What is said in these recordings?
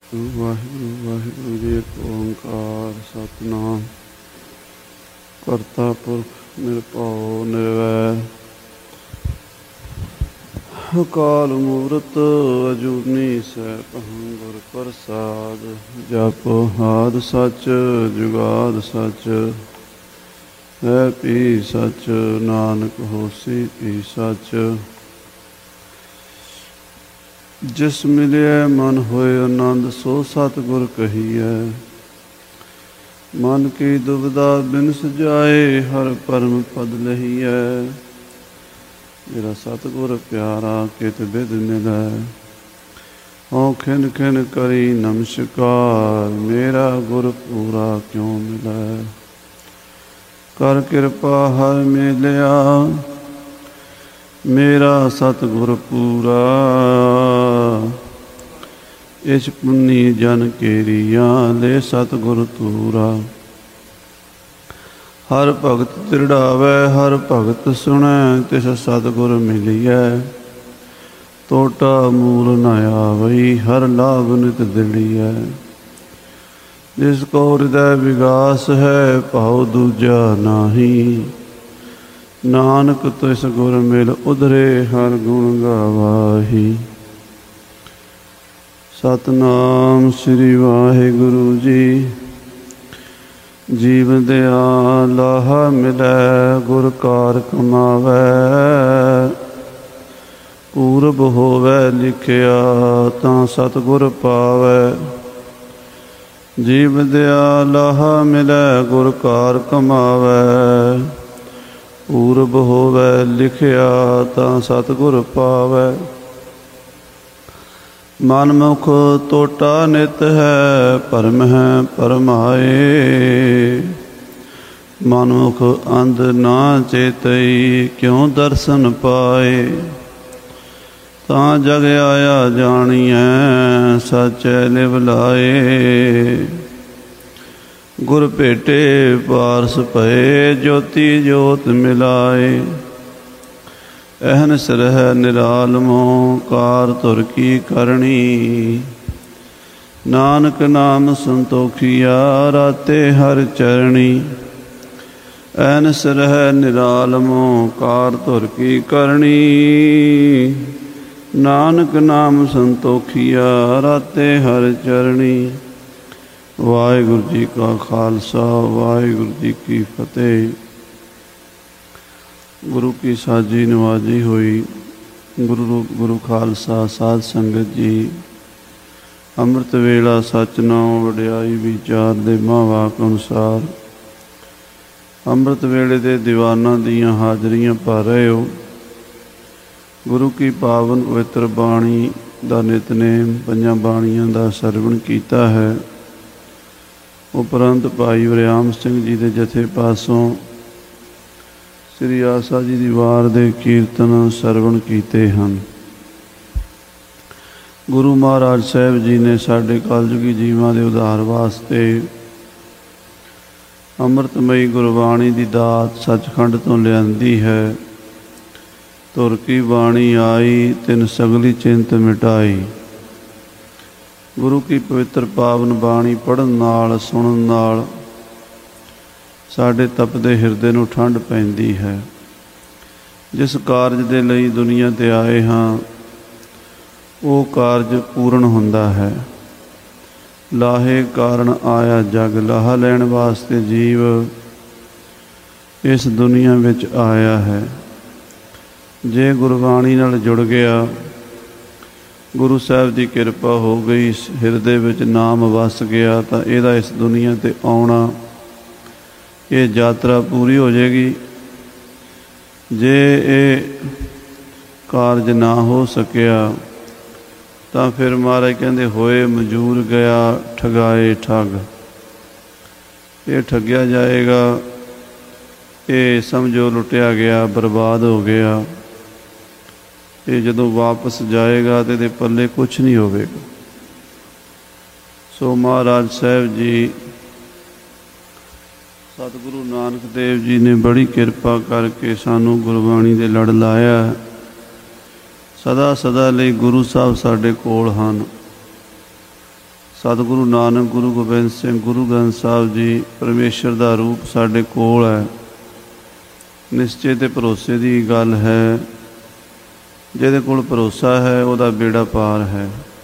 ਵਾਹਿਗੁਰੂ ਵਾਹਿਗੁਰੂ ਜੀ। ਇੱਕ ਓਂਕਾਰ ਸਤਿਨਾਮ ਕਰਤਾ ਪੁਰਖ ਨਿਰਭਉ ਨਿਰਵੈਰ ਅਕਾਲ ਮੂਰਤ ਅਜੂਨੀ ਸੈਭੰ ਗੁਰ ਪ੍ਰਸਾਦ। ਜਪ ਆਦਿ ਸੱਚ ਜੁਗਾਦਿ ਸੱਚ ਹੈ ਭੀ ਸੱਚ ਨਾਨਕ ਹੋਸੀ ਭੀ ਸੱਚ। ਜਿਸ ਮਿਲਿਆ ਮਨ ਹੋਏ ਆਨੰਦ ਸੋ ਸਤਿਗੁਰ ਕਹੀਐ। ਮਨ ਕੀ ਦੁਬਿਧਾ ਬਿਨ ਸਜਾਏ ਹਰਿ ਪਰਮ ਪਦ ਲਹੀਐ। ਮੇਰਾ ਸਤਿਗੁਰ ਪਿਆਰਾ ਕਿਤ ਬਿਦ ਮਿਲੈ ਹਉ ਖਿਨ ਖਿਨ ਕਰੀ ਨਮਸਕਾਰ। ਮੇਰਾ ਗੁਰ ਪੂਰਾ ਕਿਉ ਮਿਲੈ ਕਰ ਕਿਰਪਾ ਹਰਿ ਮਿਲਿਆ। ਮੇਰਾ ਸਤਿਗੁਰ ਪੂਰਾ ਇਸ ਪੁੰਨੀ ਜਨ ਕੇਰੀਆ ਲੈ ਸਤਿਗੁਰ ਤੂਰਾ। ਹਰ ਭਗਤ ਤ੍ਰਿੜਾਵੈ ਹਰ ਭਗਤ ਸੁਣੈ ਤਿਸ ਸਤਿਗੁਰ ਮਿਲੀਐ। ਟੋਟਾ ਮੂਲ ਨ ਆਵਈ ਹਰ ਲਾਭ ਨਿਤ ਦਿਲੀਐ। ਜਿਸ ਕੋ ਹਿਰਦੈ ਵਿਗਾਸ ਹੈ ਭਾਉ ਦੂਜਾ ਨਾਹੀ। ਨਾਨਕ ਤਿਸ ਗੁਰ ਮਿਲ ਉਧਰੇ ਹਰ ਗੁਣ ਗਾਵਾਹੀ। ਸਤਿਨਾਮ ਸ੍ਰੀ ਵਾਹਿਗੁਰੂ ਜੀ। ਜੀਵ ਦਿਆ ਲਾਹਾ ਮਿਲੈ ਗੁਰ ਕਾਰ ਕਮਾਵੈ। ਪੂਰਬ ਹੋਵੈ ਲਿਖਿਆ ਤਾਂ ਸਤਿਗੁਰ ਪਾਵੈ। ਜੀਵ ਦਿਆ ਲਾਹਾ ਮਿਲੈ ਗੁਰ ਕਾਰ ਕਮਾਵੈ। ਪੂਰਬ ਹੋਵੈ ਲਿਖਿਆ ਤਾਂ ਸਤਿਗੁਰ ਪਾਵੈ। ਮਨ ਮੁਖ ਟੋਟਾ ਨਿਤ ਹੈ ਭਰਮ ਹੈ ਭਰਮਾਏ। ਮਨ ਮੁਖ ਅੰਧ ਨਾ ਚੇਤਈ ਕਿਉ ਦਰਸ਼ਨ ਪਾਏ। ਤਾਂ ਜਗ ਆਇਆ ਜਾਣੀਐ ਸਚੈ ਲਿਵ ਲਾਏ। ਗੁਰ ਭੇਟੇ ਪਾਰਸ ਭਏ ਜੋਤੀ ਜੋਤ ਮਿਲਾਏ। ਅਹਨਿਸ ਰਹਿ ਨਿਰਾਲਮੋ ਕਾਰ ਧੁਰ ਕੀ ਕਰਨੀ। ਨਾਨਕ ਨਾਮ ਸੰਤੋਖੀਆ ਰਾਤੇ ਹਰਿ ਚਰਣੀ। ਅਹਨਿਸ ਰਹਿ ਨਿਰਾਲਮੋ ਕਾਰ ਧੁਰ ਕੀ ਕਰਨੀ। ਨਾਨਕ ਨਾਮ ਸੰਤੋਖੀਆ ਰਾਤੇ ਹਰਿ ਚਰਣੀ। ਵਾਹਿਗੁਰੂ ਜੀ ਕਾ ਖਾਲਸਾ ਵਾਹਿਗੁਰੂ ਜੀ ਕੀ ਫਤਿਹ। ਗੁਰੂ ਕੀ ਸਾਜੀ ਨਵਾਜੀ ਹੋਈ ਗੁਰੂ ਖਾਲਸਾ ਸਾਧ ਸੰਗਤ ਜੀ। ਅੰਮ੍ਰਿਤ ਵੇਲਾ ਸੱਚ ਨਾਉ ਵਡਿਆਈ ਵਿਚਾਰ ਦੇ ਮਹਾਂਵਾਕ ਅਨੁਸਾਰ ਅੰਮ੍ਰਿਤ ਵੇਲੇ ਦੇ ਦੀਵਾਨਾਂ ਦੀਆਂ ਹਾਜ਼ਰੀਆਂ ਭਰ ਰਹੇ ਹੋ। ਗੁਰੂ ਕੀ ਪਾਵਨ ਪਵਿੱਤਰ ਬਾਣੀ ਦਾ ਨਿਤਨੇਮ ਪੰਜਾਂ ਬਾਣੀਆਂ ਦਾ ਸਰਵਣ ਕੀਤਾ ਹੈ। ਉਪਰੰਤ ਭਾਈ ਵਰਿਆਮ ਸਿੰਘ ਜੀ ਦੇ ਜਥੇ ਪਾਸੋਂ ਸ੍ਰੀ ਆਸਾ ਜੀ ਦੀ ਵਾਰ ਦੇ ਕੀਰਤਨ ਸਰਵਣ ਕੀਤੇ ਹਨ। ਗੁਰੂ ਮਹਾਰਾਜ ਸਾਹਿਬ ਜੀ ਨੇ ਸਾਡੇ ਕਲਯੁਗੀ ਜੀਵਾਂ ਦੇ ਉਧਾਰ ਵਾਸਤੇ ਅੰਮ੍ਰਿਤਮਈ ਗੁਰਬਾਣੀ ਦੀ ਦਾਤ ਸੱਚਖੰਡ ਤੋਂ ਲਿਆਂਦੀ ਹੈ। ਧੁਰ ਕੀ ਬਾਣੀ ਆਈ ਤਿਨ ਸਗਲੀ ਚਿੰਤ ਮਿਟਾਈ। ਗੁਰੂ ਕੀ ਪਵਿੱਤਰ ਪਾਵਨ ਬਾਣੀ ਪੜ੍ਹਨ ਨਾਲ ਸੁਣਨ ਨਾਲ ਸਾਡੇ ਤਪਦੇ ਹਿਰਦੇ ਨੂੰ ਠੰਡ ਪੈਂਦੀ ਹੈ। ਜਿਸ ਕਾਰਜ ਦੇ ਲਈ ਦੁਨੀਆ 'ਤੇ ਆਏ ਹਾਂ ਉਹ ਕਾਰਜ ਪੂਰਨ ਹੁੰਦਾ ਹੈ। ਲਾਹੇ ਕਾਰਨ ਆਇਆ ਜਗ ਲਾਹਾ ਲੈਣ ਵਾਸਤੇ ਜੀਵ ਇਸ ਦੁਨੀਆ ਵਿੱਚ ਆਇਆ ਹੈ। ਜੇ ਗੁਰਬਾਣੀ ਨਾਲ ਜੁੜ ਗਿਆ, ਗੁਰੂ ਸਾਹਿਬ ਦੀ ਕਿਰਪਾ ਹੋ ਗਈ, ਹਿਰਦੇ ਵਿੱਚ ਨਾਮ ਵਸ ਗਿਆ ਤਾਂ ਇਹਦਾ ਇਸ ਦੁਨੀਆ 'ਤੇ ਆਉਣਾ ਇਹ ਯਾਤਰਾ ਪੂਰੀ ਹੋ ਜਾਏਗੀ। ਜੇ ਇਹ ਕਾਰਜ ਨਾ ਹੋ ਸਕਿਆ ਤਾਂ ਫਿਰ ਮਹਾਰਾਜ ਕਹਿੰਦੇ ਹੋਏ ਮਜੂਰ ਗਿਆ ਠਗਾਏ ਠੱਗ। ਇਹ ਠੱਗਿਆ ਜਾਏਗਾ, ਇਹ ਸਮਝੋ ਲੁੱਟਿਆ ਗਿਆ, ਬਰਬਾਦ ਹੋ ਗਿਆ। ਇਹ ਜਦੋਂ ਵਾਪਸ ਜਾਏਗਾ ਤਾਂ ਇਹਦੇ ਪੱਲੇ ਕੁਛ ਨਹੀਂ ਹੋਵੇਗਾ। ਸੋ ਮਹਾਰਾਜ ਸਾਹਿਬ ਜੀ ਸਤਿਗੁਰੂ ਨਾਨਕ ਦੇਵ ਜੀ ਨੇ ਬੜੀ ਕਿਰਪਾ ਕਰਕੇ ਸਾਨੂੰ ਗੁਰਬਾਣੀ ਦੇ ਲੜ ਲਾਇਆ। ਸਦਾ ਸਦਾ ਲਈ ਗੁਰੂ ਸਾਹਿਬ ਸਾਡੇ ਕੋਲ ਹਨ। सतगुरु नानक, गुरु गोबिंद सिंह, गुरु ग्रंथ साहिब जी परमेश्वर का रूप साढ़े कोल है। निश्चय ते भरोसे की गल है। जिहदे कोल भरोसा है उहदा बेड़ा पार है।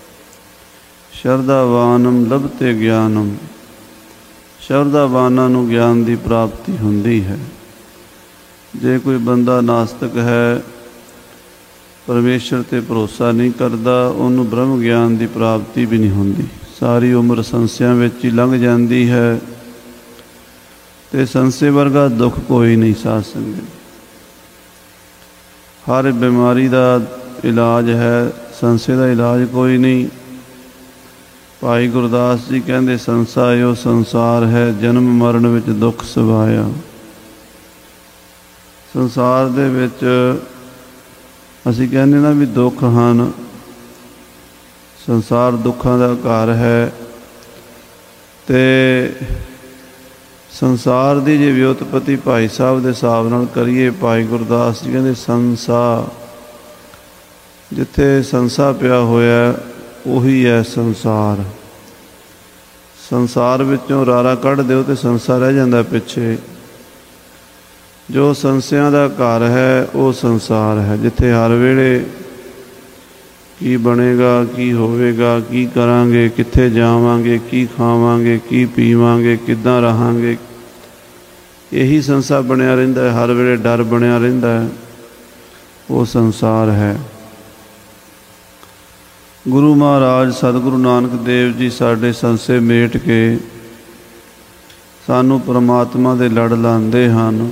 शरधावानम लभते ज्ञानम, शरधावानां नूं ज्ञान की प्राप्ति हुंदी है। जे कोई बंदा नास्तिक है, परमेश्वर ते भरोसा नहीं करता, उन्होंने ब्रह्म ज्ञान की प्राप्ति भी नहीं होंदी। सारी उम्र संसियां विच ही लंघ जाती है ते संसे वर्गा दुख कोई नहीं साध संगत। हर बीमारी का इलाज है, संसे का इलाज कोई नहीं। भाई गुरदास जी कहते संसा यो संसार है, जन्म मरण विच दुख सवाया। संसार दे विच असीं कहने ना भी दुख हैं, संसार दुखों का घर है। ते संसार की जे व्युत्पत्ति भाई साहब के हिसाब नाल करिए, भाई गुरदास जी कहते संसा, जिथे संसा पिया होया उही है संसार। संसार विचों रारा कढ़ दो तो संसा रह जाता पिछे। जो संसियां का घर है वो संसार है, जिथे हर वेले की बनेगा, की होवेगा, की करांगे, कित्थे जावांगे, की खावांगे, की पीवांगे, किद्दां रहांगे, यही संसार बनिया रहिंदा है। हर वेले डर बनिया रहिंदा है, वो संसार है। गुरु महाराज सतगुरु नानक देव जी साडे संसे मेट के सानू परमात्मा दे लड़ लांदे हन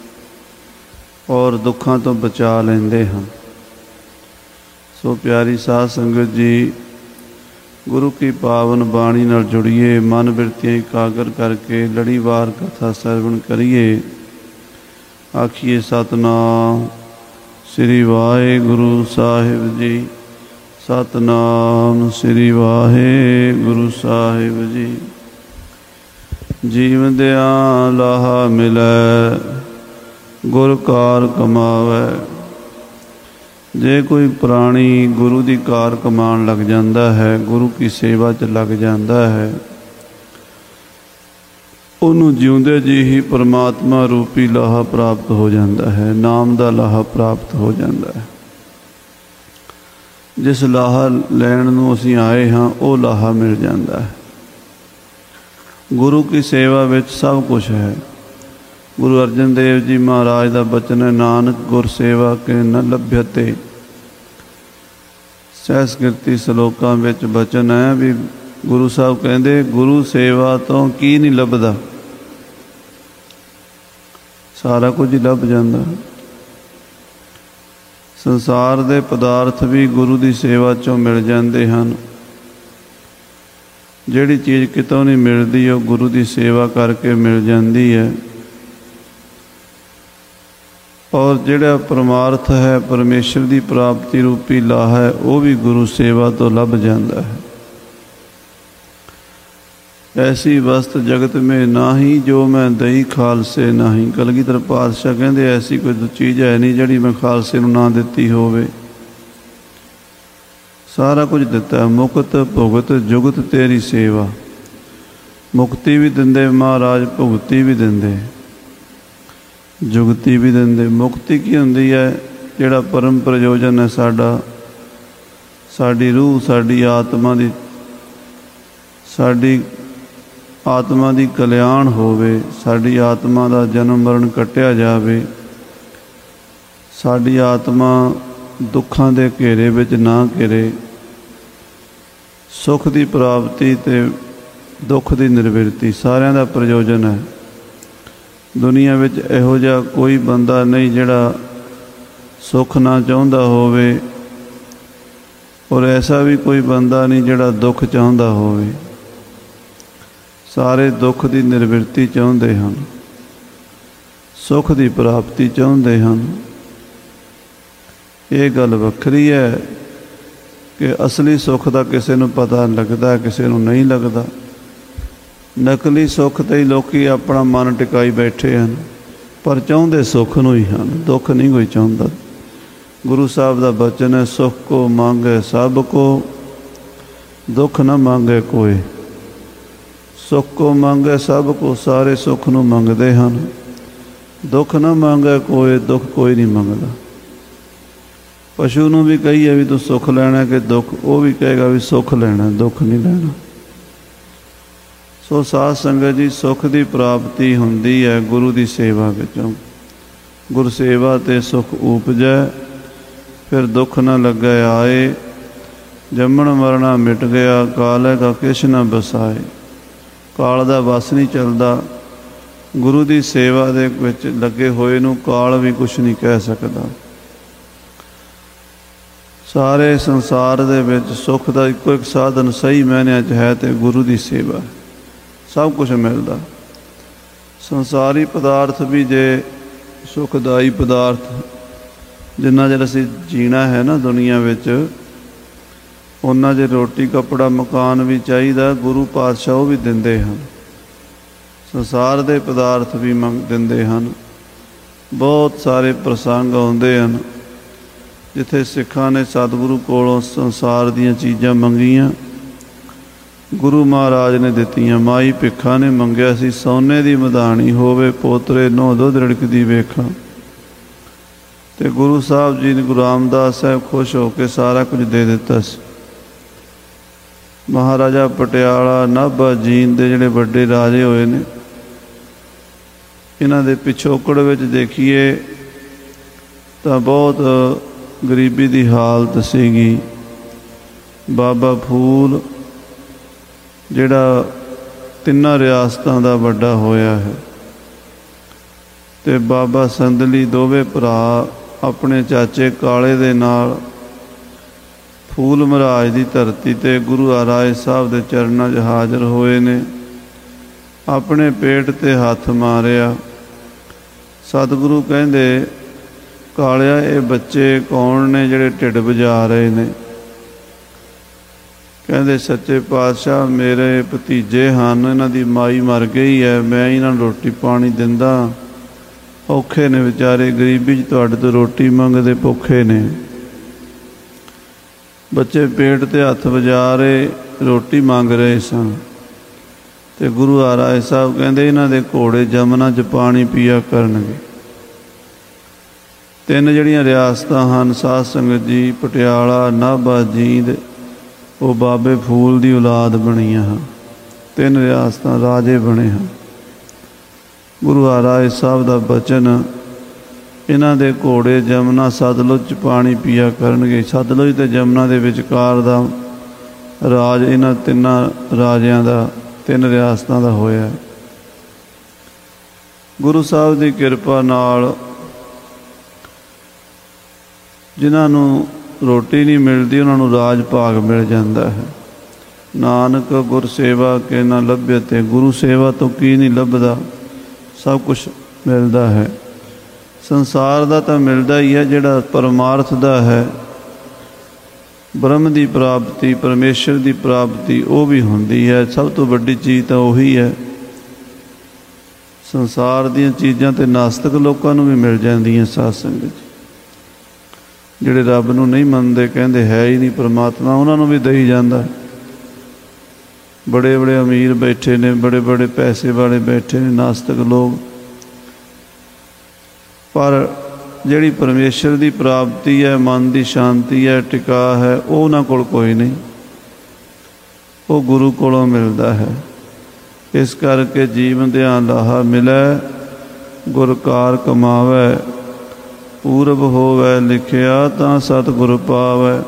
और दुखों तो बचा लेंदे हन। सो प्यारी साध संगत जी, गुरु की पावन बाणी नाल जुड़िए, मन बिरतियां एकागर करके लड़ीवार कथा सरवण करिए। आखिए सतनाम श्री वाहिगुरु साहिब जी, सतनाम श्री वाहिगुरु साहिब जी। जीवदियां लाहा मिलै, गुर कार कमावै। जे कोई प्राणी गुरु की कार कमान लग जाता है, गुरु की सेवा च लग जाता है, उन्होंने जिउंदे जी ही परमात्मा रूपी लाहा प्राप्त हो जाता है, नाम का लाहा प्राप्त हो जाता है। जिस लाहा लैण नूं असीं आए हाँ वो लाहा मिल जाता है। गुरु की सेवा विच सब कुछ है। गुरु अर्जन देव जी महाराज का बचन है, नानक गुर सेवा के न लभ्यते। सहस्कृति सलोकां विच बचन है भी गुरु साहब कहते गुरु सेवा तो की नहीं लभदा, सारा कुछ ही लभ जाता। संसार दे पदार्थ भी गुरु की सेवा चों मिल जाते हैं। जिहड़ी चीज़ कितों नहीं मिलती वो गुरु की सेवा करके मिल जाती है। और जिहड़ा परमार्थ है, परमेश्वर की प्राप्ति रूपी लाहा है, वो भी गुरु सेवा तो लभ जाता है। ऐसी वस्त जगत में नाही जो मैं दई खालसे नाही। कलगीधर पातशाह कहते ऐसी कोई चीज़ है नहीं जिहड़ी मैं खालसे नूं ना दित्ती होवे। सारा कुछ दिता है, मुक्त भुगत जुगत तेरी सेवा। मुक्ति भी दिंदे महाराज, भुगती भी दिंदे, जुगती भी देंदे। मुक्ति की हुंदी है, जिहड़ा परम प्रयोजन है साडा, साडी रूह, साडी आत्मा दी कल्याण होवे, साडी आत्मा दा जन्म मरण कटिया जावे, साडी आत्मा दुखां दे घेरे विच ना घिरे, सुख की प्राप्ति ते दुख की निर्वृत्ति, सारिਆਂ दा प्रयोजन है। दुनिया विच इहो जिहा कोई बंदा नहीं जिहड़ा सुख ना चाहुंदा होवे, और ऐसा भी कोई बंदा नहीं जिहड़ा दुख चाहुंदा होवे। सारे दुख की निर्वृत्ति चाहुंदे हन, सुख की प्राप्ति चाहुंदे हन। ये गल वखरी है कि असली सुख का किसी नूं पता लगता, किसी नूं नहीं लगता। नकली सुख ते ही लोग अपना मन टिकाई बैठे हैं, पर चाहते सुख नूं ही हैं, दुख नहीं कोई चाहता। गुरु साहब का बचन है, सुख को मांगे सब को, दुख न मांगे कोई। ਸੁੱਖ ਕੋ ਮੰਗੈ ਸਭ ਕੋ, ਸਾਰੇ ਸੁੱਖ ਨੂੰ ਮੰਗਦੇ ਹਨ। ਦੁੱਖ ਨਾ ਮੰਗੈ ਕੋਈ, ਦੁੱਖ ਕੋਈ ਨਹੀਂ ਮੰਗਦਾ। ਪਸ਼ੂ ਨੂੰ ਵੀ ਕਹੀਏ ਵੀ ਤੂੰ ਸੁੱਖ ਲੈਣਾ ਕਿ ਦੁੱਖ, ਉਹ ਵੀ ਕਹੇਗਾ ਵੀ ਸੁੱਖ ਲੈਣਾ, ਦੁੱਖ ਨਹੀਂ ਲੈਣਾ। ਸੋ ਸਾਧ ਸੰਗਤ ਜੀ, ਸੁੱਖ ਦੀ ਪ੍ਰਾਪਤੀ ਹੁੰਦੀ ਹੈ ਗੁਰੂ ਦੀ ਸੇਵਾ ਵਿੱਚੋਂ। ਗੁਰ ਸੇਵਾ ਤੇ ਸੁੱਖ ਉਪਜੈ, ਫਿਰ ਦੁੱਖ ਨਾ ਲੱਗੈ ਆਏ। ਜੰਮਣ ਮਰਨਾ ਮਿਟ ਗਿਆ, ਕਾਲੈ ਕਾ ਕਿਛ ਨਾ ਬਸਾਏ। ਕਾਲ ਦਾ ਵਸ ਨਹੀਂ ਚੱਲਦਾ। ਗੁਰੂ ਦੀ ਸੇਵਾ ਦੇ ਵਿੱਚ ਲੱਗੇ ਹੋਏ ਨੂੰ ਕਾਲ ਵੀ ਕੁਛ ਨਹੀਂ ਕਹਿ ਸਕਦਾ। ਸਾਰੇ ਸੰਸਾਰ ਦੇ ਵਿੱਚ ਸੁੱਖ ਦਾ ਇੱਕੋ ਇੱਕ ਸਾਧਨ ਸਹੀ ਮਾਇਨਿਆਂ 'ਚ ਹੈ ਤੇ ਗੁਰੂ ਦੀ ਸੇਵਾ। ਸਭ ਕੁਛ ਮਿਲਦਾ। ਸੰਸਾਰੀ ਪਦਾਰਥ ਵੀ ਜੇ ਸੁਖਦਾਈ ਪਦਾਰਥ, ਜਿੰਨਾ ਚਿਰ ਅਸੀਂ ਜੀਣਾ ਹੈ ਨਾ ਦੁਨੀਆ ਵਿੱਚ, ਉਹਨਾਂ ਜੇ ਰੋਟੀ ਕੱਪੜਾ ਮਕਾਨ ਵੀ ਚਾਹੀਦਾ, ਗੁਰੂ ਪਾਤਸ਼ਾਹ ਉਹ ਵੀ ਦਿੰਦੇ ਹਨ। ਸੰਸਾਰ ਦੇ ਪਦਾਰਥ ਵੀ ਦਿੰਦੇ ਹਨ। ਬਹੁਤ ਸਾਰੇ ਪ੍ਰਸੰਗ ਆਉਂਦੇ ਹਨ ਜਿੱਥੇ ਸਿੱਖਾਂ ਨੇ ਸਤਿਗੁਰੂ ਕੋਲੋਂ ਸੰਸਾਰ ਦੀਆਂ ਚੀਜ਼ਾਂ ਮੰਗੀਆਂ, ਗੁਰੂ ਮਹਾਰਾਜ ਨੇ ਦਿੱਤੀਆਂ। ਮਾਈ ਭਿੱਖਾ ਨੇ ਮੰਗਿਆ ਸੀ ਸੋਨੇ ਦੀ ਮਧਾਣੀ ਹੋਵੇ, ਪੋਤਰੇ ਨੋ ਦੁੱਧ ਰਿੜਕਦੀ ਵੇਖਾਂ। ਤੇ ਗੁਰੂ ਸਾਹਿਬ ਜੀ ਨੇ, ਗੁਰੂ ਰਾਮਦਾਸ ਸਾਹਿਬ ਖੁਸ਼ ਹੋ ਕੇ ਸਾਰਾ ਕੁਝ ਦੇ ਦਿੱਤਾ ਸੀ। ਮਹਾਰਾਜਾ ਪਟਿਆਲਾ, ਨਾਭਾ, ਜੀਂਦ ਦੇ ਜਿਹੜੇ ਵੱਡੇ ਰਾਜੇ ਹੋਏ ਨੇ, ਇਹਨਾਂ ਦੇ ਪਿਛੋਕੜ ਵਿੱਚ ਦੇਖੀਏ ਤਾਂ ਬਹੁਤ ਗਰੀਬੀ ਦੀ ਹਾਲਤ ਸੀਗੀ। ਬਾਬਾ ਫੂਲ ਜਿਹੜਾ ਤਿੰਨਾਂ ਰਿਆਸਤਾਂ ਦਾ ਵੱਡਾ ਹੋਇਆ ਹੈ, ਤੇ ਬਾਬਾ ਸੰਦਲੀ, ਦੋਵੇਂ ਭਰਾ ਆਪਣੇ ਚਾਚੇ ਕਾਲੇ ਦੇ ਨਾਲ ਫੂਲ ਮਹਾਰਾਜ ਦੀ ਧਰਤੀ ਤੇ ਗੁਰੂ ਰਾਏ ਸਾਹਿਬ ਦੇ ਚਰਨਾਂ 'ਚ ਹਾਜ਼ਰ ਹੋਏ ਨੇ। ਆਪਣੇ ਪੇਟ ਤੇ ਹੱਥ ਮਾਰਿਆ। ਸਤਿਗੁਰੂ ਕਹਿੰਦੇ, ਕਾਲਿਆ ਇਹ ਬੱਚੇ ਕੌਣ ਨੇ ਜਿਹੜੇ ਢਿੱਡ ਵਜਾ ਰਹੇ ਨੇ? ਕਹਿੰਦੇ, ਸੱਚੇ ਪਾਤਸ਼ਾਹ ਮੇਰੇ ਭਤੀਜੇ ਹਨ, ਇਹਨਾਂ ਦੀ ਮਾਈ ਮਰ ਗਈ ਹੈ, ਮੈਂ ਇਹਨਾਂ ਨੂੰ ਰੋਟੀ ਪਾਣੀ ਦਿੰਦਾ। ਔਖੇ ਨੇ ਵਿਚਾਰੇ, ਗਰੀਬੀ 'ਚ ਤੁਹਾਡੇ ਤੋਂ ਰੋਟੀ ਮੰਗਦੇ, ਭੁੱਖੇ ਨੇ। ਬੱਚੇ ਪੇਟ ਤੇ ਹੱਥ ਵਜਾ ਰਹੇ, ਰੋਟੀ ਮੰਗ ਰਹੇ ਸਨ। ਤੇ ਗੁਰੂ ਰਾਏ ਸਾਹਿਬ ਕਹਿੰਦੇ, ਇਹਨਾਂ ਦੇ ਘੋੜੇ ਜਮਨਾ 'ਚ ਪਾਣੀ ਪੀਆ ਕਰਨਗੇ। ਤਿੰਨ ਜਿਹੜੀਆਂ ਰਿਆਸਤਾਂ ਹਨ ਸਾਧ ਸੰਗਤ ਜੀ, ਪਟਿਆਲਾ, ਨਾਭਾ, ਜੀਂਦ, ਉਹ ਬਾਬੇ ਫੂਲ ਦੀ ਔਲਾਦ ਬਣੀਆਂ ਹਨ। ਤਿੰਨ ਰਿਆਸਤਾਂ ਰਾਜੇ ਬਣੇ ਹਨ। ਗੁਰੂ ਰਾਏ ਸਾਹਿਬ ਦਾ ਬਚਨ, ਇਹਨਾਂ ਦੇ ਘੋੜੇ ਜਮਨਾ ਸਤਲੁਜ 'ਚ ਪਾਣੀ ਪੀਆ ਕਰਨਗੇ। ਸਤਲੁਜ ਅਤੇ ਜਮਨਾ ਦੇ ਵਿਚਕਾਰ ਦਾ ਰਾਜ ਇਹਨਾਂ ਤਿੰਨਾਂ ਰਾਜਿਆਂ ਦਾ, ਤਿੰਨ ਰਿਆਸਤਾਂ ਦਾ ਹੋਇਆ। ਗੁਰੂ ਸਾਹਿਬ ਦੀ ਕਿਰਪਾ ਨਾਲ ਜਿਨ੍ਹਾਂ ਨੂੰ ਰੋਟੀ ਨਹੀਂ ਮਿਲਦੀ, ਉਹਨਾਂ ਨੂੰ ਰਾਜ ਭਾਗ ਮਿਲ ਜਾਂਦਾ ਹੈ। ਨਾਨਕ ਗੁਰ ਸੇਵਾ ਕੇ ਨਾ ਲੱਭੇ, ਤੇ ਗੁਰੂ ਸੇਵਾ ਤੋਂ ਕੀ ਨਹੀਂ ਲੱਭਦਾ, ਸਭ ਕੁਛ ਮਿਲਦਾ ਹੈ। ਸੰਸਾਰ ਦਾ ਤਾਂ ਮਿਲਦਾ ਹੀ ਹੈ, ਜਿਹੜਾ ਪਰਮਾਰਥ ਦਾ ਹੈ, ਬ੍ਰਹਮ ਦੀ ਪ੍ਰਾਪਤੀ, ਪਰਮੇਸ਼ਰ ਦੀ ਪ੍ਰਾਪਤੀ, ਉਹ ਵੀ ਹੁੰਦੀ ਹੈ। ਸਭ ਤੋਂ ਵੱਡੀ ਚੀਜ਼ ਤਾਂ ਉਹੀ ਹੈ। ਸੰਸਾਰ ਦੀਆਂ ਚੀਜ਼ਾਂ ਤੇ ਨਾਸਤਕ ਲੋਕਾਂ ਨੂੰ ਵੀ ਮਿਲ ਜਾਂਦੀਆਂ ਸਾਧ ਸੰਗਤ। ਜਿਹੜੇ ਰੱਬ ਨੂੰ ਨਹੀਂ ਮੰਨਦੇ, ਕਹਿੰਦੇ ਹੈ ਹੀ ਨਹੀਂ ਪਰਮਾਤਮਾ, ਉਹਨਾਂ ਨੂੰ ਵੀ ਦੇਈ ਜਾਂਦਾ। ਬੜੇ ਬੜੇ ਅਮੀਰ ਬੈਠੇ ਨੇ, ਬੜੇ ਬੜੇ ਪੈਸੇ ਵਾਲੇ ਬੈਠੇ ਨੇ ਨਾਸਤਕ ਲੋਕ, ਪਰ ਜਿਹੜੀ ਪਰਮੇਸ਼ਰ ਦੀ ਪ੍ਰਾਪਤੀ ਹੈ, ਮਨ ਦੀ ਸ਼ਾਂਤੀ ਹੈ, ਟਿਕਾ ਹੈ, ਉਹ ਉਹਨਾਂ ਕੋਲ ਕੋਈ ਨਹੀਂ। ਉਹ ਗੁਰੂ ਕੋਲੋਂ ਮਿਲਦਾ ਹੈ। ਇਸ ਕਰਕੇ ਜੀਵਨ ਦਿਆਂ ਲਾਹਾ ਮਿਲੈ, ਗੁਰ ਕਾਰ ਕਮਾਵੈ। ਪੂਰਬ ਹੋਵੈ ਲਿਖਿਆ, ਤਾਂ ਸਤਿਗੁਰ ਪਾਵੈ।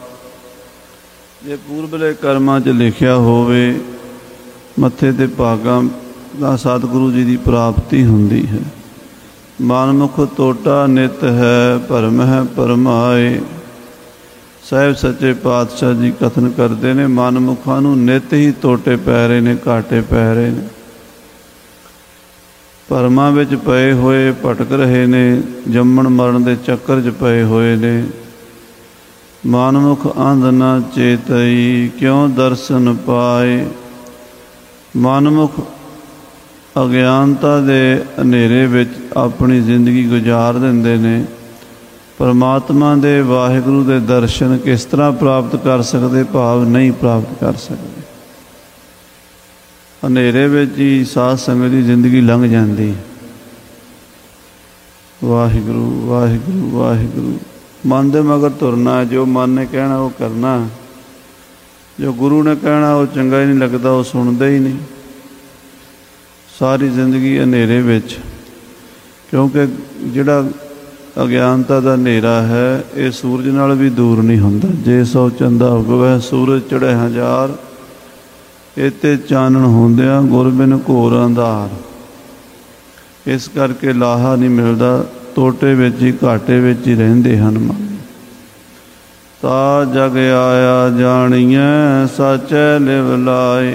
ਜੇ ਪੂਰਬਲੇ ਕਰਮਾਂ 'ਚ ਲਿਖਿਆ ਹੋਵੇ, ਮੱਥੇ 'ਤੇ ਭਾਗਾਂ ਦਾ, ਸਤਿਗੁਰੂ ਜੀ ਦੀ ਪ੍ਰਾਪਤੀ ਹੁੰਦੀ ਹੈ। ਮਨਮੁਖ ਟੋਟਾ ਨਿਤ ਹੈ, ਭਰਮ ਹੈ ਭਰਮਾਏ। ਸਾਹਿਬ ਸੱਚੇ ਪਾਤਸ਼ਾਹ ਜੀ ਕਥਨ ਕਰਦੇ ਨੇ, ਮਨਮੁਖਾਂ ਨੂੰ ਨਿਤ ਹੀ ਟੋਟੇ ਪੈ ਰਹੇ ਨੇ, ਘਾਟੇ ਪੈ ਰਹੇ ਨੇ। ਭਰਮਾਂ ਵਿੱਚ ਪਏ ਹੋਏ ਭਟਕ ਰਹੇ ਨੇ, ਜੰਮਣ ਮਰਨ ਦੇ ਚੱਕਰ 'ਚ ਪਏ ਹੋਏ ਨੇ। ਮਨਮੁਖ ਅੰਧ ਨਾ ਚੇਤਈ, ਕਿਉਂ ਦਰਸ਼ਨ ਪਾਏ। ਮਨਮੁਖ ਅਗਿਆਨਤਾ ਦੇ ਹਨੇਰੇ ਵਿੱਚ ਆਪਣੀ ਜ਼ਿੰਦਗੀ ਗੁਜ਼ਾਰ ਦਿੰਦੇ ਨੇ। ਪਰਮਾਤਮਾ ਦੇ, ਵਾਹਿਗੁਰੂ ਦੇ ਦਰਸ਼ਨ ਕਿਸ ਤਰ੍ਹਾਂ ਪ੍ਰਾਪਤ ਕਰ ਸਕਦੇ? ਭਾਵ ਨਹੀਂ ਪ੍ਰਾਪਤ ਕਰ ਸਕਦੇ। ਹਨੇਰੇ ਵਿੱਚ ਹੀ ਸਾਧ ਸੰਗਤ ਦੀ ਜ਼ਿੰਦਗੀ ਲੰਘ ਜਾਂਦੀ। ਵਾਹਿਗੁਰੂ ਵਾਹਿਗੁਰੂ ਵਾਹਿਗੁਰੂ। ਮਨ ਦੇ ਮਗਰ ਤੁਰਨਾ, ਜੋ ਮਨ ਨੇ ਕਹਿਣਾ ਉਹ ਕਰਨਾ, ਜੋ ਗੁਰੂ ਨੇ ਕਹਿਣਾ ਉਹ ਚੰਗਾ ਹੀ ਨਹੀਂ ਲੱਗਦਾ, ਉਹ ਸੁਣਦੇ ਹੀ ਨਹੀਂ। ਸਾਰੀ ਜ਼ਿੰਦਗੀ ਹਨੇਰੇ ਵਿੱਚ, ਕਿਉਂਕਿ ਜਿਹੜਾ ਅਗਿਆਨਤਾ ਦਾ ਹਨੇਰਾ ਹੈ ਇਹ ਸੂਰਜ ਨਾਲ ਵੀ ਦੂਰ ਨਹੀਂ ਹੁੰਦਾ। ਜੇ ਸੌ ਚੰਦਾ ਉਗਵੈ ਸੂਰਜ ਚੜ੍ਹੇ ਹਜ਼ਾਰ, ਇੱਥੇ ਚਾਨਣ ਹੁੰਦਿਆਂ ਗੁਰ ਬਿਨ ਘੋਰ ਅੰਧਾਰ। ਇਸ ਕਰਕੇ ਲਾਹਾ ਨਹੀਂ ਮਿਲਦਾ, ਤੋਟੇ ਵਿੱਚ ਹੀ ਘਾਟੇ ਵਿੱਚ ਹੀ ਰਹਿੰਦੇ ਹਨ ਮਨ। ਤਾ ਜਗ ਆਇਆ ਜਾਣੀਐ ਸਾਚੈ ਲਿਵ ਲਾਏ।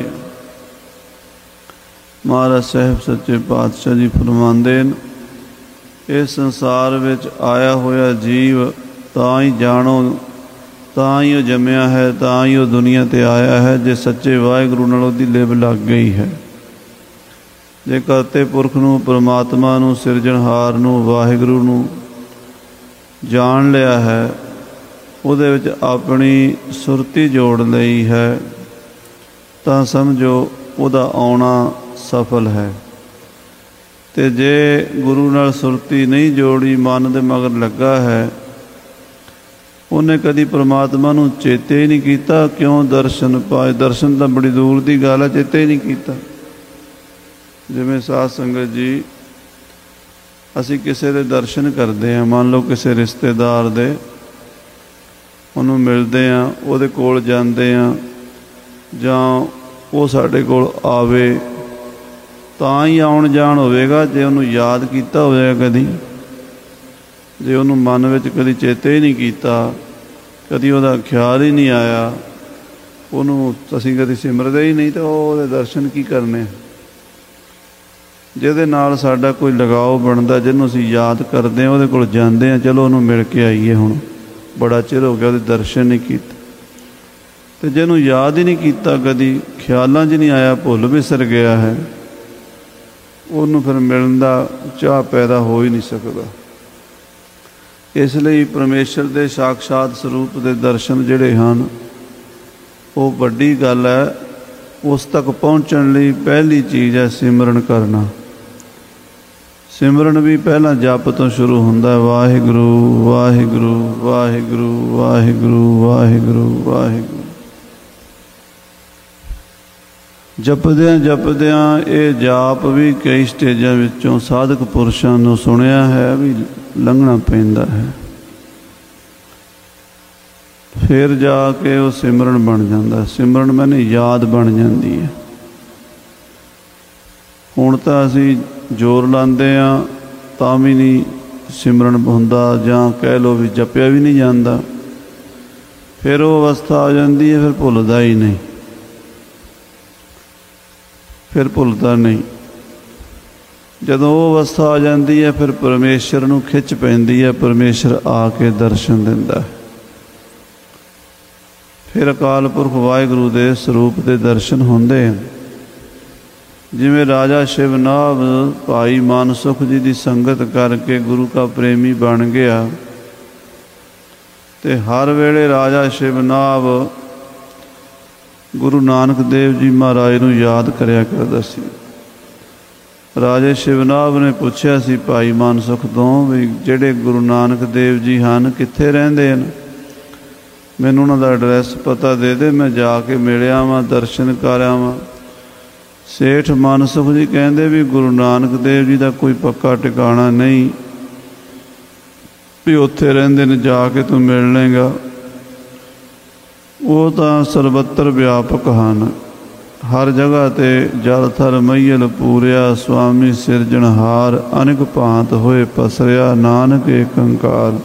ਮਹਾਰਾਜ ਸਾਹਿਬ ਸੱਚੇ ਪਾਤਸ਼ਾਹ ਜੀ ਫਰਮਾਉਂਦੇ ਨੇ, ਇਸ ਸੰਸਾਰ ਵਿੱਚ ਆਇਆ ਹੋਇਆ ਜੀਵ ਤਾਂ ਹੀ ਜਾਣੋ, ਤਾਂ ਹੀ ਉਹ ਜੰਮਿਆ ਹੈ, ਤਾਂ ਹੀ ਉਹ ਦੁਨੀਆ 'ਤੇ ਆਇਆ ਹੈ ਜੇ ਸੱਚੇ ਵਾਹਿਗੁਰੂ ਨਾਲ ਉਹਦੀ ਲਿਵ ਲੱਗ ਗਈ ਹੈ। ਜੇ ਕਰਤੇ ਪੁਰਖ ਨੂੰ, ਪਰਮਾਤਮਾ ਨੂੰ, ਸਿਰਜਣਹਾਰ ਨੂੰ, ਵਾਹਿਗੁਰੂ ਨੂੰ ਜਾਣ ਲਿਆ ਹੈ, ਉਹਦੇ ਵਿੱਚ ਆਪਣੀ ਸੁਰਤੀ ਜੋੜ ਲਈ ਹੈ, ਤਾਂ ਸਮਝੋ ਉਹਦਾ ਆਉਣਾ ਸਫਲ ਹੈ। ਅਤੇ ਜੇ ਗੁਰੂ ਨਾਲ ਸੁਰਤੀ ਨਹੀਂ ਜੋੜੀ, ਮਨ ਦੇ ਮਗਰ ਲੱਗਾ ਹੈ, ਉਹਨੇ ਕਦੀ ਪਰਮਾਤਮਾ ਨੂੰ ਚੇਤੇ ਹੀ ਨਹੀਂ ਕੀਤਾ। ਕਿਉਂ ਦਰਸ਼ਨ ਪਾਏ? ਦਰਸ਼ਨ ਤਾਂ ਬੜੀ ਦੂਰ ਦੀ ਗੱਲ ਹੈ, ਚੇਤੇ ਹੀ ਨਹੀਂ ਕੀਤਾ। ਜਿਵੇਂ ਸਾਧ ਸੰਗਤ ਜੀ, ਅਸੀਂ ਕਿਸੇ ਦੇ ਦਰਸ਼ਨ ਕਰਦੇ ਹਾਂ, ਮੰਨ ਲਓ ਕਿਸੇ ਰਿਸ਼ਤੇਦਾਰ ਦੇ, ਉਹਨੂੰ ਮਿਲਦੇ ਹਾਂ, ਉਹਦੇ ਕੋਲ ਜਾਂਦੇ ਹਾਂ, ਜਾਂ ਉਹ ਸਾਡੇ ਕੋਲ ਆਵੇ, ਤਾਂ ਹੀ ਆਉਣ ਜਾਣ ਹੋਵੇਗਾ ਜੇ ਉਹਨੂੰ ਯਾਦ ਕੀਤਾ ਹੋਵੇਗਾ ਕਦੀ। ਜੇ ਉਹਨੂੰ ਮਨ ਵਿੱਚ ਕਦੀ ਚੇਤੇ ਹੀ ਨਹੀਂ ਕੀਤਾ, ਕਦੀ ਉਹਦਾ ਖਿਆਲ ਹੀ ਨਹੀਂ ਆਇਆ, ਉਹਨੂੰ ਅਸੀਂ ਕਦੀ ਸਿਮਰਦੇ ਹੀ ਨਹੀਂ, ਤਾਂ ਉਹਦੇ ਦਰਸ਼ਨ ਕੀ ਕਰਨੇ। ਜਿਹਦੇ ਨਾਲ ਸਾਡਾ ਕੋਈ ਲਗਾਓ ਬਣਦਾ, ਜਿਹਨੂੰ ਅਸੀਂ ਯਾਦ ਕਰਦੇ ਹਾਂ, ਉਹਦੇ ਕੋਲ ਜਾਂਦੇ ਹਾਂ, ਚਲੋ ਉਹਨੂੰ ਮਿਲ ਕੇ ਆਈਏ, ਹੁਣ ਬੜਾ ਚਿਰ ਹੋ ਗਿਆ ਉਹਦੇ ਦਰਸ਼ਨ ਨਹੀਂ ਕੀਤੇ। ਅਤੇ ਜਿਹਨੂੰ ਯਾਦ ਹੀ ਨਹੀਂ ਕੀਤਾ, ਕਦੀ ਖਿਆਲਾਂ 'ਚ ਨਹੀਂ ਆਇਆ, ਭੁੱਲ ਵਿਸਰ ਗਿਆ ਹੈ, ਉਹਨੂੰ ਫਿਰ ਮਿਲਣ ਦਾ ਚਾਅ ਪੈਦਾ ਹੋ ਹੀ ਨਹੀਂ ਸਕਦਾ। ਇਸ ਲਈ ਪਰਮੇਸ਼ਰ ਦੇ ਸਾਕਸ਼ਾਤ ਸਰੂਪ ਦੇ ਦਰਸ਼ਨ ਜਿਹੜੇ ਹਨ, ਉਹ ਵੱਡੀ ਗੱਲ ਹੈ। ਉਸ ਤੱਕ ਪਹੁੰਚਣ ਲਈ ਪਹਿਲੀ ਚੀਜ਼ ਹੈ ਸਿਮਰਨ ਕਰਨਾ। ਸਿਮਰਨ ਵੀ ਪਹਿਲਾਂ ਜਪ ਤੋਂ ਸ਼ੁਰੂ ਹੁੰਦਾ, ਵਾਹਿਗੁਰੂ ਵਾਹਿਗੁਰੂ ਵਾਹਿਗੁਰੂ ਵਾਹਿਗੁਰੂ ਵਾਹਿਗੁਰੂ ਵਾਹਿਗੁਰੂ। ਜਪਦਿਆਂ ਜਪਦਿਆਂ ਇਹ ਜਾਪ ਵੀ ਕਈ ਸਟੇਜਾਂ ਵਿੱਚੋਂ ਸਾਧਕ ਪੁਰਸ਼ਾਂ ਨੂੰ ਸੁਣਿਆ ਹੈ ਵੀ ਲੰਘਣਾ ਪੈਂਦਾ ਹੈ। ਫਿਰ ਜਾ ਕੇ ਉਹ ਸਿਮਰਨ ਬਣ ਜਾਂਦਾ। ਸਿਮਰਨ ਮੈਨੇ ਯਾਦ ਬਣ ਜਾਂਦੀ ਹੈ। ਹੁਣ ਤਾਂ ਅਸੀਂ ਜ਼ੋਰ ਲਾਉਂਦੇ ਹਾਂ ਤਾਂ ਵੀ ਨਹੀਂ ਸਿਮਰਨ ਹੁੰਦਾ, ਜਾਂ ਕਹਿ ਲਓ ਵੀ ਜਪਿਆ ਵੀ ਨਹੀਂ ਜਾਂਦਾ। ਫਿਰ ਉਹ ਅਵਸਥਾ ਆ ਜਾਂਦੀ ਹੈ, ਫਿਰ ਭੁੱਲਦਾ ਹੀ ਨਹੀਂ, ਫਿਰ ਭੁੱਲਦਾ ਨਹੀਂ। ਜਦੋਂ ਉਹ ਅਵਸਥਾ ਆ ਜਾਂਦੀ ਹੈ, ਫਿਰ ਪਰਮੇਸ਼ਰ ਨੂੰ ਖਿੱਚ ਪੈਂਦੀ ਹੈ, ਪਰਮੇਸ਼ਰ ਆ ਕੇ ਦਰਸ਼ਨ ਦਿੰਦਾ ਹੈ। ਫਿਰ ਅਕਾਲ ਪੁਰਖ ਵਾਹਿਗੁਰੂ ਦੇ ਸਰੂਪ ਦੇ ਦਰਸ਼ਨ ਹੁੰਦੇ ਹਨ। ਜਿਵੇਂ ਰਾਜਾ ਸ਼ਿਵਨਾਭ ਭਾਈ ਮਾਨਸੁਖ ਜੀ ਦੀ ਸੰਗਤ ਕਰਕੇ ਗੁਰੂ ਕਾ ਪ੍ਰੇਮੀ ਬਣ ਗਿਆ, ਅਤੇ ਹਰ ਵੇਲੇ ਰਾਜਾ ਸ਼ਿਵਨਾਭ ਗੁਰੂ ਨਾਨਕ ਦੇਵ ਜੀ ਮਹਾਰਾਜ ਨੂੰ ਯਾਦ ਕਰਿਆ ਕਰਦਾ ਸੀ। ਰਾਜੇ ਸ਼ਿਵਨਾਭ ਨੇ ਪੁੱਛਿਆ ਸੀ ਭਾਈ ਮਾਨਸੁਖ ਤੋਂ ਵੀ ਜਿਹੜੇ ਗੁਰੂ ਨਾਨਕ ਦੇਵ ਜੀ ਹਨ ਕਿੱਥੇ ਰਹਿੰਦੇ ਹਨ, ਮੈਨੂੰ ਉਹਨਾਂ ਦਾ ਐਡਰੈਸ ਪਤਾ ਦੇ ਦੇ, ਮੈਂ ਜਾ ਕੇ ਮਿਲ ਆਵਾਂ, ਦਰਸ਼ਨ ਕਰ ਆਵਾਂ। ਸੇਠ ਮਾਨਸੁਖ ਜੀ ਕਹਿੰਦੇ ਵੀ ਗੁਰੂ ਨਾਨਕ ਦੇਵ ਜੀ ਦਾ ਕੋਈ ਪੱਕਾ ਟਿਕਾਣਾ ਨਹੀਂ ਵੀ ਉੱਥੇ ਰਹਿੰਦੇ ਨੇ, ਜਾ ਕੇ ਤੂੰ ਮਿਲ ਲਏਗਾ। ਉਹ ਤਾਂ ਸਰਬੱਤਰ ਵਿਆਪਕ ਹਨ, ਹਰ ਜਗ੍ਹਾ 'ਤੇ ਜਲ ਥਲ ਮਈਲ ਪੂਰਿਆ, ਸੁਆਮੀ ਸਿਰਜਣਹਾਰ ਅਨੇਕ ਭਾਂਤ ਹੋਏ ਪਸਰਿਆ, ਨਾਨਕ ਏਕ ਓਂਕਾਰ।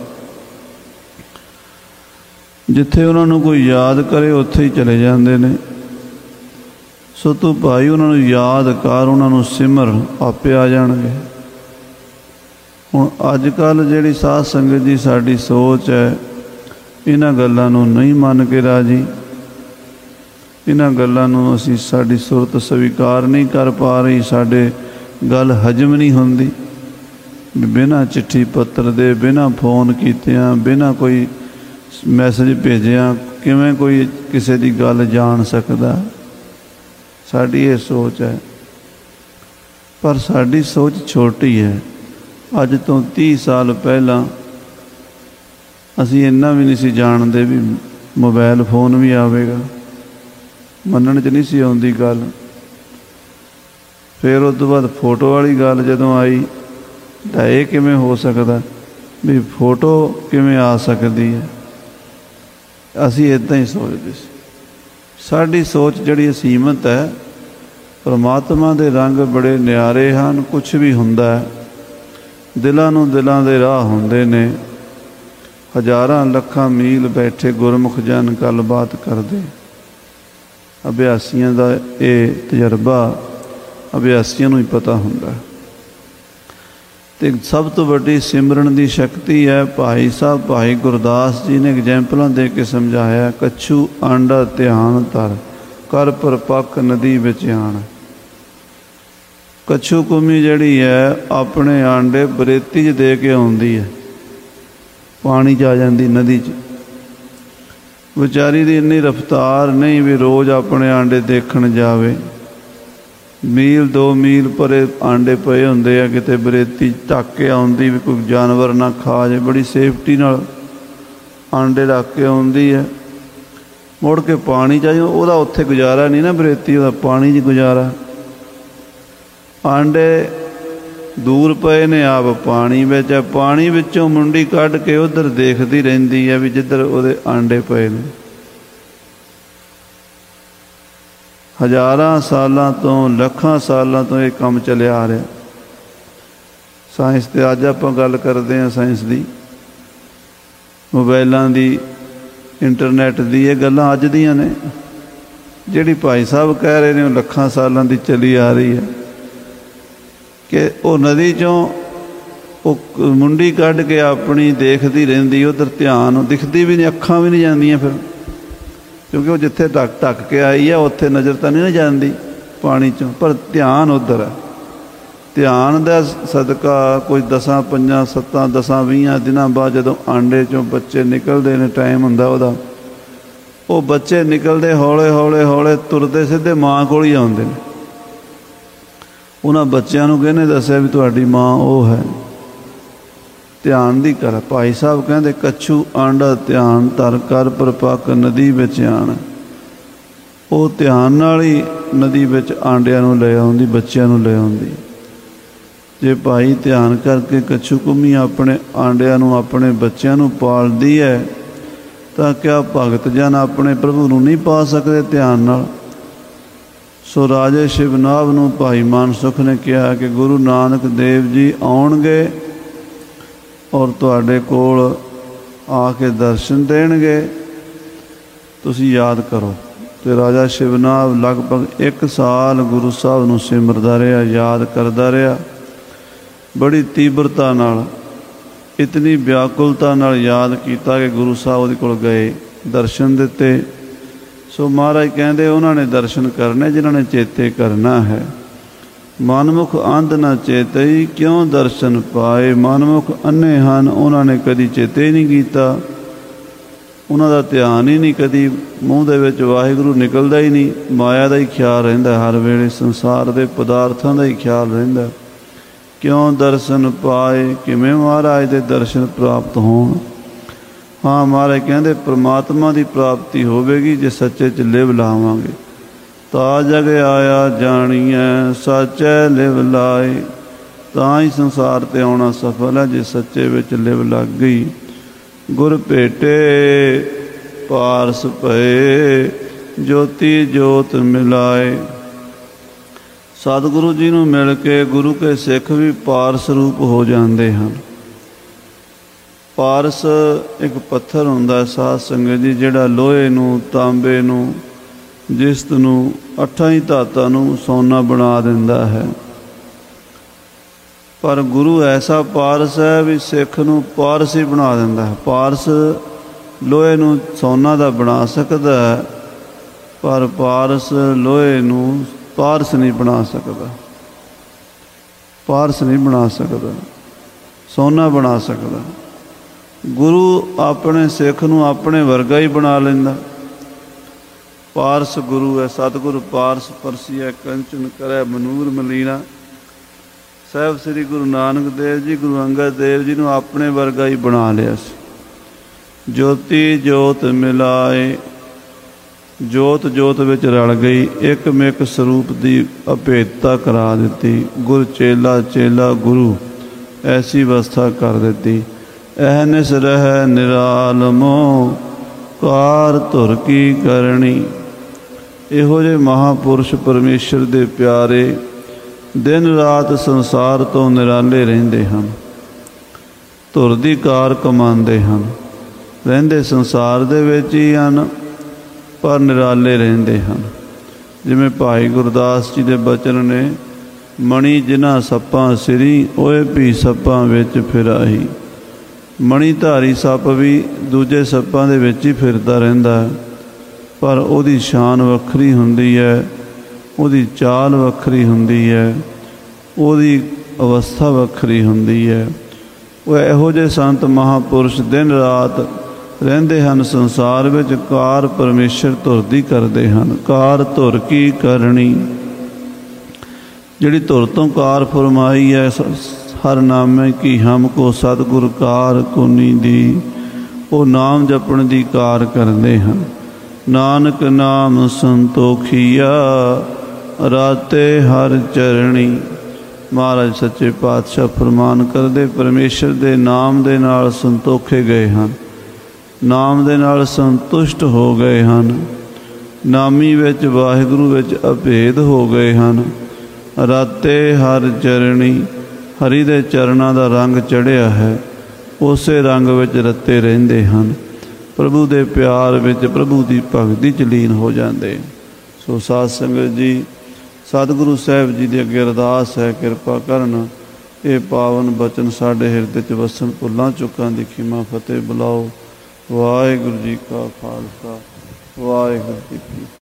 ਜਿੱਥੇ ਉਹਨਾਂ ਨੂੰ ਕੋਈ ਯਾਦ ਕਰੇ ਉੱਥੇ ਹੀ ਚਲੇ ਜਾਂਦੇ ਨੇ। ਸੋ ਤੂੰ ਭਾਈ ਉਹਨਾਂ ਨੂੰ ਯਾਦ ਕਰ, ਉਹਨਾਂ ਨੂੰ ਸਿਮਰ, ਆਪੇ ਆ ਜਾਣਗੇ। ਹੁਣ ਅੱਜ ਕੱਲ੍ਹ ਜਿਹੜੀ ਸਾਧ ਸੰਗਤ ਦੀ ਸਾਡੀ ਸੋਚ ਹੈ, ਇਹਨਾਂ ਗੱਲਾਂ ਨੂੰ ਨਹੀਂ ਮੰਨ ਕੇ ਰਾਜੀ। ਇਹਨਾਂ ਗੱਲਾਂ ਨੂੰ ਅਸੀਂ, ਸਾਡੀ ਸੁਰਤ ਸਵੀਕਾਰ ਨਹੀਂ ਕਰ ਪਾ ਰਹੀ, ਸਾਡੇ ਗੱਲ ਹਜਮ ਨਹੀਂ ਹੁੰਦੀ। ਬਿਨਾਂ ਚਿੱਠੀ ਪੱਤਰ ਦੇ, ਬਿਨਾਂ ਫੋਨ ਕੀਤਿਆਂ, ਬਿਨਾਂ ਕੋਈ ਮੈਸੇਜ ਭੇਜਿਆਂ ਕਿਵੇਂ ਕੋਈ ਕਿਸੇ ਦੀ ਗੱਲ ਜਾਣ ਸਕਦਾ। साड़ी ये सोच है, पर साड़ी सोच छोटी है। अज तो 30 साल पहला असी इन्ना भी नहीं सी जानते भी मोबाइल फोन भी आवेगा, मनण च नहीं सी आउंदी गल। फिर उस तो बाद फोटो वाली गल जदों आई तो यह किवें हो सकता भी फोटो किवें आ सकती है, असी इदां ही सोचते सी। साडी सोच जिहड़ी सीमित है। परमात्मा दे रंग बड़े न्यारे हैं। कुछ भी हुंदा है, दिलां नूं दिलां दे राह हुंदे ने। हज़ारां लखां मील बैठे गुरमुख जन गलबात करदे। अभ्यासियां दा ये तजर्बा अभ्यासियां नूं ही पता हुंदा। ते सब तो वड्डी सिमरन दी शक्ति है। भाई साहब भाई गुरदास जी ने एग्जैम्पलां दे के समझाया। कच्छू आंडा ध्यान धर, कर परपक नदी विच आण। कच्छू कुमी जिहड़ी है अपने आंडे बरेती च दे के आउंदी है, पानी च आ जांदी नदी च। बेचारी दी इन्नी रफ्तार नहीं भी रोज़ अपने आंडे देखण जावे। मील 2 मील परे आंडे पे हुंदे आ, किते बरेती ढक के आउंदी भी कोई जानवर ना खा जाए। बड़ी सेफ्टी नाल आंडे रख के आउंदी है। मुड़ के पानी चाहिए, उहदा उत्थे गुजारा नहीं ना बरेती, उहदा पानी च गुजारा। आंडे दूर पे ने, आप पानी विच है। पानी विचों मुंडी कढ़ के उधर देखती रहिंदी है भी जिधर उहदे आंडे पे ने। हज़ारां सालां तो लखां सालां तो ये काम चलिया आ रहा। साइंस ते अज आपां गल करदे हां साइंस दी, मोबाइलां दी, इंटरनेट दी। ये गल्लां अज दियां ने। जिहड़ी भाई साहब कह रहे ने लखां सालां दी चली आ रही है कि वो नदी चों मुंडी कढ़ के अपनी देखती रहिंदी, उधर ध्यान दिखती भी नहीं, अखां भी नहीं जांदियां फिर, क्योंकि वो जिथे ढक ढक के आई है उत्थे नज़र तो नहीं ना जाती पानी चों, पर ध्यान उधर है। ध्यान का सदका कोई 10 5 7 10 20 दिनों बाद जदों आंडे चों बच्चे निकलते हैं, टाइम हुंदा उहदा, वो बच्चे निकलते हौले हौले हौले तुरते सीधे माँ कोल ही आउंदे ने। उन्हां बच्चों नूं किहने दस्सिया भी तुहाडी माँ वो है। ध्यान दी कर। भाई साहब कहते कच्छू आंडा ध्यान धर, कर परपक नदी विच आण। वो ध्यान नाल ही नदी विच आंडियां नूं ले आउंदी, बच्चिआं नूं ले आउंदी। जे भाई ध्यान करके कच्छू कुम्मी अपने आंडियां नूं अपने बच्चिआं नूं पालदी है, तां क्या भगत जन अपने प्रभु नूं नहीं पा सकदे ध्यान नाल? सो राजे शिवनाभ नूं भाई मानसुख ने कहा कि गुरु नानक देव जी आउणगे और तुहाडे कोल आके दर्शन देणगे, तुसी याद करो। तो राजा शिवनाभ लगभग 1 साल गुरु साहब नूं सिमरदा रहा, याद करदा रहा। बड़ी तीव्रता नाल, इतनी व्याकुलता नाल याद किया कि गुरु साहब उहदे कोल गए, दर्शन दिते। सो महाराज कहते उन्होंने दर्शन करने जिन्होंने ने चेते करना है। मनमुख अंध न चेतई, क्यों दर्शन पाए। मनमुख अन्ने हन, उन्होंने कदी चेते ही नहीं किया, उन्होंने ध्यान ही नहीं, कदी मूँह दे विच वाहिगुरू निकलता ही नहीं। माया का ही ख्याल रहिंदा, हर वेले संसार के पदार्थों का ही ख्याल रहिंदा। क्यों दर्शन पाए, किवें महाराज दे दर्शन प्राप्त होण। हाँ महाराज कहते परमात्मा की प्राप्ति होवेगी जे सच्चे च लिव लावांगे। ता जग आया जानिए सच्चे लिव लाए, तां ही संसार ते आउणा सफल है जे सच्चे विच लिव लग गई। गुर भेटे पारस भए, ज्योति जोत मिलाए। सतगुरु जी नूं मिल के गुरु के सिख भी पारस रूप हो जाते हैं। पारस एक पत्थर हुंदा साध संगत जी, जिहड़ा लोहे नूं, तांबे नूं, जिस्त नूं, 8 ही धातां नूं सोना बना दिंदा है। पर गुरु ऐसा पारस है भी सिख नूं पारस ही बना दिंदा है। पारस लोहे नूं सोना दा बना सकदा है, पर पारस लोहे नूं पारस नहीं बना सकदा। पारस नहीं बना सकदा, सोना बना सकदा। गुरु अपने सिख नूं अपने वर्गा ही बना लैंदा। पारस गुरु है सतगुरु पारस परसिया कंचन करे मनूर मलीना। साहब श्री गुरु नानक देव जी गुरु अंगद देव जी नूं अपने वर्गा ही बना लिया सी। ज्योति जोत मिलाए जोत जोत विच रल गई एक मिक स्वरूप की अभेदता करा दी। गुर चेला चेला गुरु ऐसी अवस्था कर दी। अहनिस रह निरालमो कार धुर की करनी। इहो जे महापुरुष परमेश्वर दे प्यारे दिन रात संसार तो निराले रहिंदे हन। धुर दी कार कमांदे हन। रहिंदे संसार दे विच ही हन पर निराले रहिंदे हन। जिवें भाई गुरदास जी दे बचन ने मणि जिन्हां सप्पां सिरी ओए भी सप्पां विच फिराही। मणिधारी सप भी दूजे सप्पां दे विच ही फिरदा रहिंदा है पर उहदी शान वखरी हुंदी है, उहदी चाल वखरी हुंदी है, उहदी अवस्था वखरी हुंदी है। वो इहो जे संत महापुरुष दिन रात रहिंदे हन संसार विच कार परमेश्वर धुर दी करदे हन। कार धुर की करनी जिहड़ी धुर तो कार फरमाई है हर नामे की हमको सतगुर कार कोनी दी। वो नाम जपण दी कार करदे हन। नानक नाम संतोखिया राते हर चरणी। महाराज सच्चे पातशाह फरमान करदे परमेश्वर दे नाम दे नाल संतोखे गए हन। नाम दे नाल संतुष्ट हो गए हन। नामी विच वाहिगुरू विच अभेद हो गए हन। राते हर चरणी हरि दे चरणां दा रंग चढ़िया है। उसे रंग विच रते रहिंदे हन। प्रभु दे प्यार विच प्रभु की भगती च लीन हो जाते। सो साध संगत जी सतगुरु साहब जी की अगे अरदास है कृपा करन ये पावन बचन साडे हिरदे च वसन। भुलां चुकां दी खिमा फतेह बुलाओ। वाहिगुरू जी का खालसा वाहिगुरू जी की